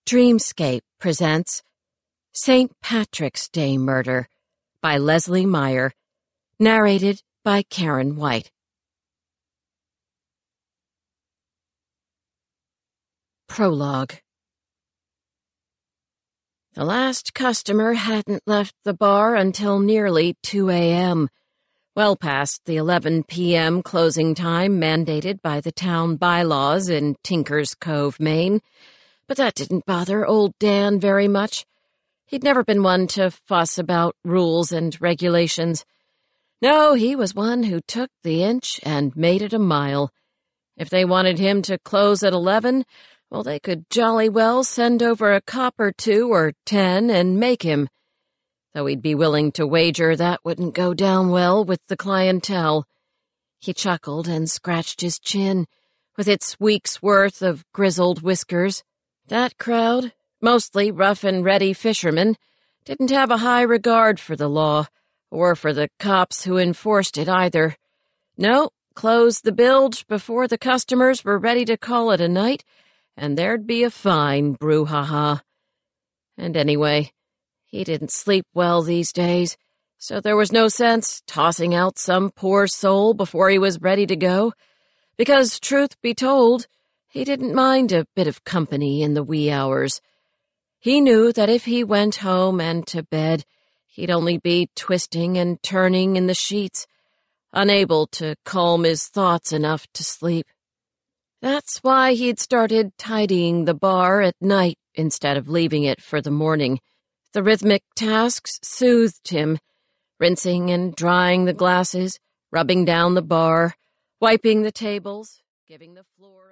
Dreamscape presents St. Patrick's Day Murder by Leslie Meyer, narrated by Karen White. Prologue. The last customer hadn't left the bar until nearly 2 a.m., well past the 11 p.m. closing time mandated by the town bylaws in Tinker's Cove, Maine. But that didn't bother old Dan very much. He'd never been one to fuss about rules and regulations. No, he was one who took the inch and made it a mile. If they wanted him to close at 11, well, they could jolly well send over a cop or 2 or 10 and make him. Though he'd be willing to wager that wouldn't go down well with the clientele. He chuckled and scratched his chin, with its week's worth of grizzled whiskers. That crowd, mostly rough-and-ready fishermen, didn't have a high regard for the law, or for the cops who enforced it either. No, close the bilge before the customers were ready to call it a night, and there'd be a fine brouhaha. And anyway, he didn't sleep well these days, so there was no sense tossing out some poor soul before he was ready to go, because, truth be told, he didn't mind a bit of company in the wee hours. He knew that if he went home and to bed, he'd only be twisting and turning in the sheets, unable to calm his thoughts enough to sleep. That's why he'd started tidying the bar at night instead of leaving it for the morning. The rhythmic tasks soothed him, rinsing and drying the glasses, rubbing down the bar, wiping the tables, giving the floor